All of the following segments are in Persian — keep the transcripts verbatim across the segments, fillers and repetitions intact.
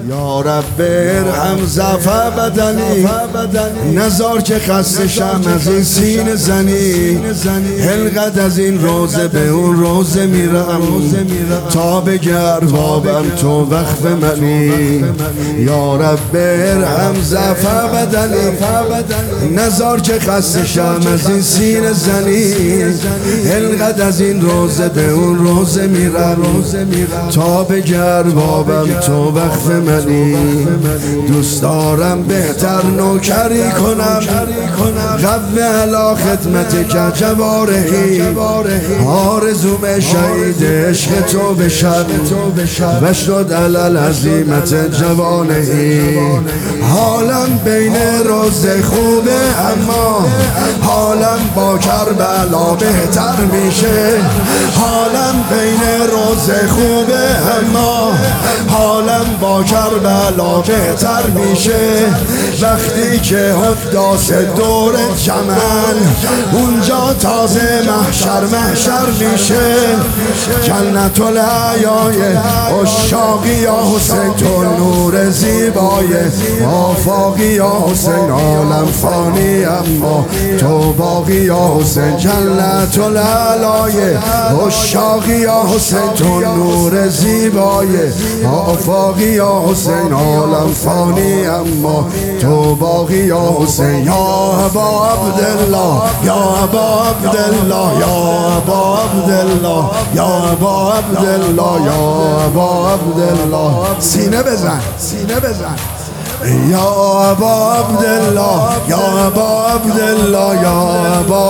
یا رب ارحم ضعف بدنی، نزار که خسته شم از این سینه زنی. هلقد از این روزه به اون روزه میرم تا بگر بابم تو وقف منی. یا رب ارحم ضعف بدنی، نزار که خسته شم از این سینه زنی. هلقد از این روزه به اون روزه میرم تا بگر بابم تو وقف منی. دوست دارم بهتر نوکری کنم، قو علا خدمت که جوارحی. آرزوم شهید عشق تو بشم و شد علل عظیمت جوانهی. حالم بین روز خوبه اما حالم با کربلا بهتر میشه. حالم بین روز خوبه اما حالم با کربلا بهتر میشه. وقتی که حداس دور جمل اونجا تازه محشر محشر میشه. جنت العیای عشاقی یا حسین تو نور زیبای آفاقی یا حسین. عالم فانی اما تو باقی یا حسین. جنت العلای عشاقی یا حسین تو نور زیبای آفاقی یا حسین. عالم فانی اما تو باقی یا حسین. یا ابا عبدالله، یا ابا عبدالله، یا ابا عبدالله، یا ابا عبدالله، یا ابا عبدالله. سینه بزن، سینه بزن. یا ابا عبدالله، یا ابا عبدالله، یا ابا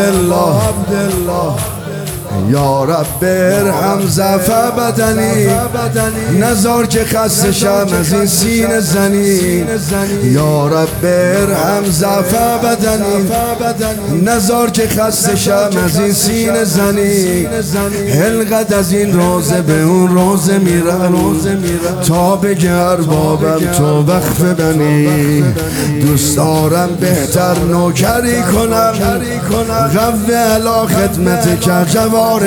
عبدالله. یا رب ارحم ضعف بدنی، نزار که خسته شم از این سینه زنی. یا رب ارحم ضعف بدنی، نزار که خسته شم از این سینه زنی. هلقد از این روزه به اون روزه میرم تا بگر بابم تو وقف بنی. دوست دارم بهتر نوکری کنم، قو علا خدمت که جوارحی.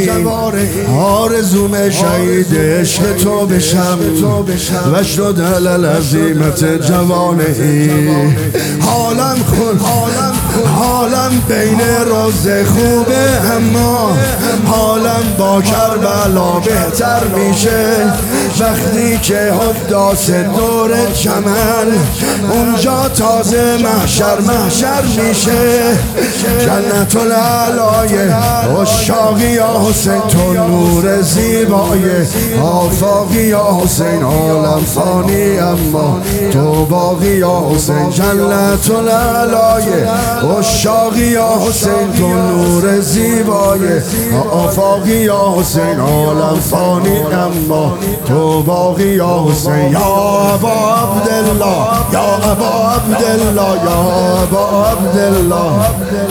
آرزوم شهید عشق تو بشم و شد علل عظیمت جوانهی. حالم خون حالم بین روز خوبه اما حالم با کربلا بهتر میشه. وقتی که حداس دور جمل اونجا تازه محشر محشر میشه. جنت العلای عشاقی یا حسین تو نور زیبای آفاقی یا حسین. عالم فانی اما تو باقی یا حسین. جنت العلای عشاقی یا حسین تو نور زیبای آفاقی یا حسین. عالم فانی اما تو باقی یا حسین. یا ابا عبدالله، یا ابا عبدالله، یا ابا عبدالله.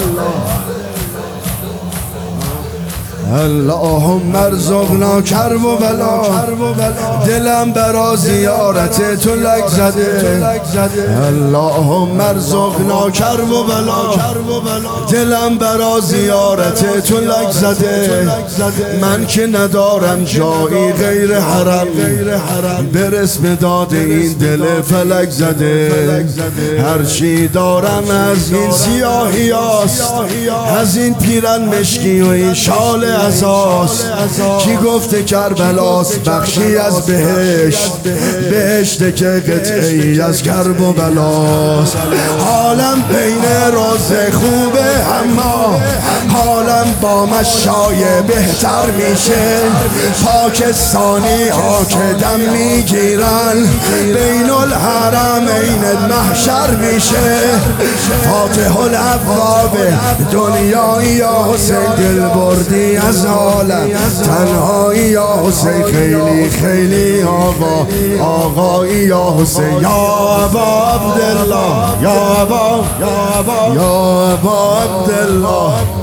اللهم ارزقنا کرب و بلا، دلم برا زیارت تو لک زده. اللهم ارزقنا کرب و بلا، دلم برا زیارت تو لک زده. من که ندارم جایی غیر حرم، برس به داد این دل فلک زده. هرچی دارم از این سیاهی هاست، از این پیرن مشکی و این شال اساس. کی گفته کربلاست بخشی از بهشت، بهشت که قطعی از کرب و بلاست. حالم بین روز خوبه اما حالم با مشای بهتر میشه. پاکستانی ها که دم میگیرن بین الحرمین محشر میشه. فاتح الابواب دنیایی یا حسین، دل بردی از عالم تنهایی یا حسین. خیلی خیلی آقا آقایی یا حسین. یا ابا عبدالله، یا ابا یا ابا عبدالله.